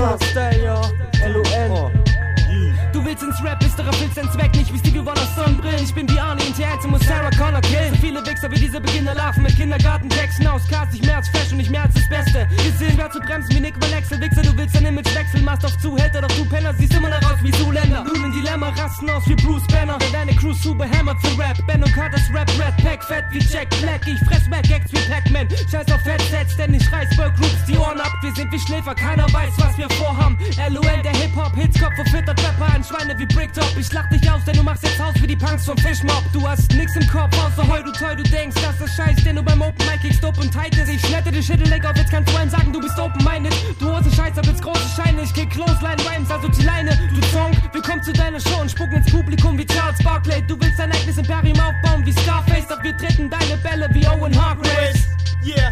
Hardstyle, ja, LON. Du willst ins Rap, bist doch erfüllst dein Zweck nicht wie Stevie Wonder Sonnenbrillen. Ich bin wie Arnie in T1 und muss Sarah Connor killen. So viele Wichser wie diese Beginner laufen mit Kindergartentexten aus Cars. Ich mehr als Flash und nicht mehr als das Beste. Gesehen, schwer zu bremsen wie Nick Excel. Wichser, du willst dein Image wechseln, machst auf Zuhälter, doch du Penner siehst immer noch aus wie Zuländer. Nun in Dilemma, rasten aus wie Bruce Banner. Denn deine Crew super hammert für Rap. Ben und Carters Rap, Red Pack, fett wie Jack Black. Ich fress Mac Gags wie Pac-Man. Scheiß auf Headsets, denn ich reiß Burg Groups die Ohren ab. Wir sind wie Schläfer, keiner weiß, was wir vorhaben. LOL, der Hip-Hop-Hitskopf verfüttert Rapper an Schweine wie Bricktop. Ich lach dich aus, denn du machst jetzt Haus wie die Punks vom Fischmob. Du hast nix im Kopf, außer heu, du toll, du denkst, dass das Scheiß, den du beim Open Mic kickst, dope und tight ist. Ich schneide den Schädel auf, jetzt kannst du einem sagen, du bist open-minded. Du Hosen Scheiß, ab ins große Scheine, ich kick Clothesline Rhymes, also die Leine. Du Song, wir kommen zu deiner Show und spucken ins Publikum wie Charles Barkley. Du willst dein eigenes Imperium aufbauen wie Scarface, doch wir treten deine Bälle wie Owen Hargraves. Yeah,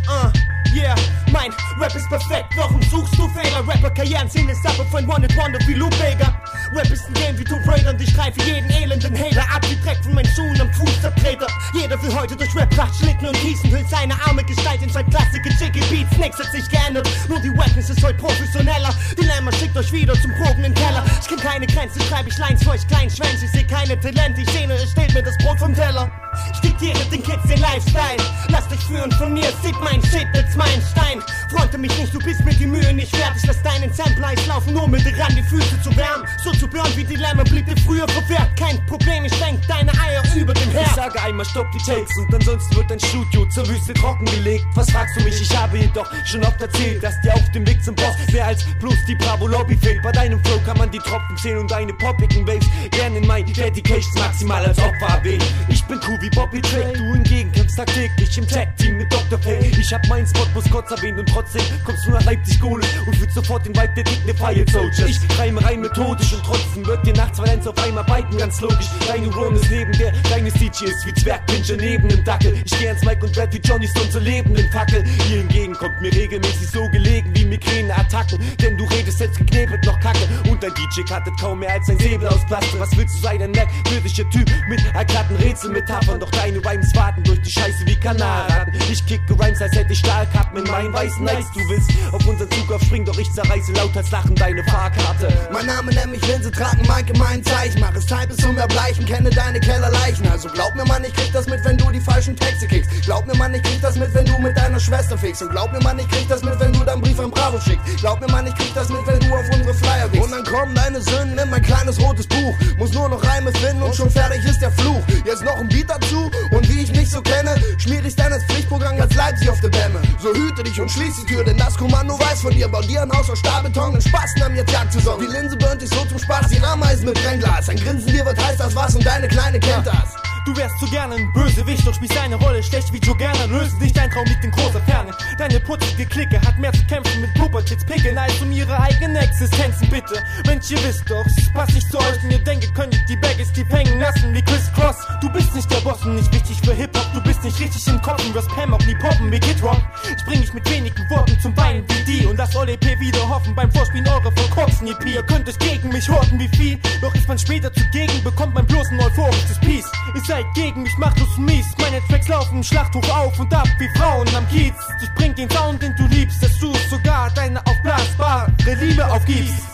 yeah, mein Rap ist perfekt, warum suchst du Fehler? Rapper-Karrieren sind es aber von One-Hit-Wonder wie Lou Bega. Rap ist ein Game wie Tomb Raider und ich greife jeden elenden Hater ab wie Dreck von meinen Schuhen am Fußabtreter. Jeder will heute durch Rap-Pracht schlicken und gießen, hüllt seine arme Gestalt in sein klassische Chicky Beats. Nix hat sich geändert, nur die Wackness ist heute professioneller. Dilemma schickt euch wieder zum Proben in den Keller. Ich kenn keine Grenzen, schreibe ich Lines für euch kleinen Schwänze. Ich seh keine Talente, ich seh nur, es steht mir das Brot vom Teller. Ich diktiere den Kids den Lifestyle. Lasst euch führen von mir, seht mein Shit als mein Stein. Fronte mich nicht, du bist mir die Mühe nicht wert. Ich lass deinen Sampler laufen, nur mit ran die Füße zu wärmen. So zu burn wie Dilemma blieb dir früher verwehrt. Kein Problem, ich schwenk deine Eier über den Herd. Ich sage einmal stopp die Takes und ansonsten wird dein Studio zur Wüste trockengelegt. Was fragst du mich? Ich habe jedoch schon oft erzählt, dass dir auf dem Weg zum Boss mehr als bloß die Bravo Lobby fehlt. Bei deinem Flow kann man die Tropfen zählen und deine poppigen Waves gerne in mein Dedications maximal als Opfer erwähnen. Ich bin cool wie Bobby Trick, du hingegen kämpfst tagtäglich im Tag-Team mit Dr. Fake. Ich hab meinen Spot, muss kurz erwähnen und trotzdem kommst du nach Leipzig Kohle und fühlst sofort den Vibe der Dignified Soldiers. Ich reime rein methodisch und trotzdem wird dir nachts Valenz auf einmal biten, ganz logisch. Deine Run ist neben der, deine CG ist wie Zwergpinscher neben dem Dackel. Ich geh ans Mic und rap wie Johnny Stone zur lebenden Fackel. Hier hingegen kommt mir regelmäßig so gelegen wie Migräne-Attacken, denn du redest jetzt geknebelt noch Kacke und dein DJ cuttet kaum mehr als ein Säbel aus Plastik. Was willst du sein, ein merkwürdiger Typ mit erklärten Rätselmetaphern, doch deine Rhymes warten durch die Scheiße wie Kanarraten. Ich kicke Rhymes, als hätte ich Stahlkappen in meinen weißen Nights. Du willst auf unseren Zug aufspringen, doch ich zerreiße laut als Lachen deine Fahrkarte. Mein Name nennt mich Linse, tragen Mike in meinen Zeichen. Mach es Zeit bis zum Erbleichen, kenne deine Kellerleichen. Also glaub mir, Mann, ich krieg das mit, wenn du die falschen Texte kickst. Glaub mir, Mann, ich krieg das mit, wenn du mit deiner Schwester fickst. Und glaub mir, Mann, ich krieg das mit, wenn du deinen Brief an Bravo schickst. Glaub mir, Mann, ich krieg das mit, wenn du auf unsere Flyer gehst. Und dann kommen deine Sünden in mein kleines rotes Buch. Muss nur noch Reime finden und schon fertig ist der Fluch. Jetzt noch ein Beat dazu und wie ich mich so kenne, schmier ich dann als Pflichtprogramm als Leipzig auf der Bämme. So hüte dich und schließ die Tür, denn das Kommando weiß von dir. Bau dir ein Haus aus Stahlbeton und Spasten haben jetzt Jagdsaison. Die Linse burnt dich so zum Spaß, die Ameisen mit Brennglas. Ein Grinsen dir wird heiß das was und deine Kleine kennt das. Du wärst so gerne ein Bösewicht, doch spielst deine Rolle schlecht wie Joe Gerner. Löst dich, dein Traum liegt in großer Ferne. Deine putzige Clique hat mehr zu kämpfen mit Pubertits Pickeln als um ihre eigene Existenzen, bitte. Mensch, ihr wisst doch, es passt nicht zu euch und ihr denkt, könntet die Baggies tief hängen lassen wie Chris Cross. Du bist nicht der Boss und nicht wichtig für Hip-Hop. Du bist nicht richtig im Kopf und wirst Pam auch nie poppen wie Kid Rock. Ich bring dich mit wenigen Worten zum Weinen wie die und lass OLP wieder hoffen beim Vorspielen eurer verkorksten EP. Ihr könnt es gegen mich horten wie Vieh, doch ist man später zugegen, bekommt man bloß ein euphorisches Peace. Ihr seid gegen mich machtlos mies, meine Tracks laufen im Schlachthof auf und ab wie Frauen am Kiez. Ich bring den Sound, den du liebst, dass du sogar deine aufblasbare Liebe aufgibst.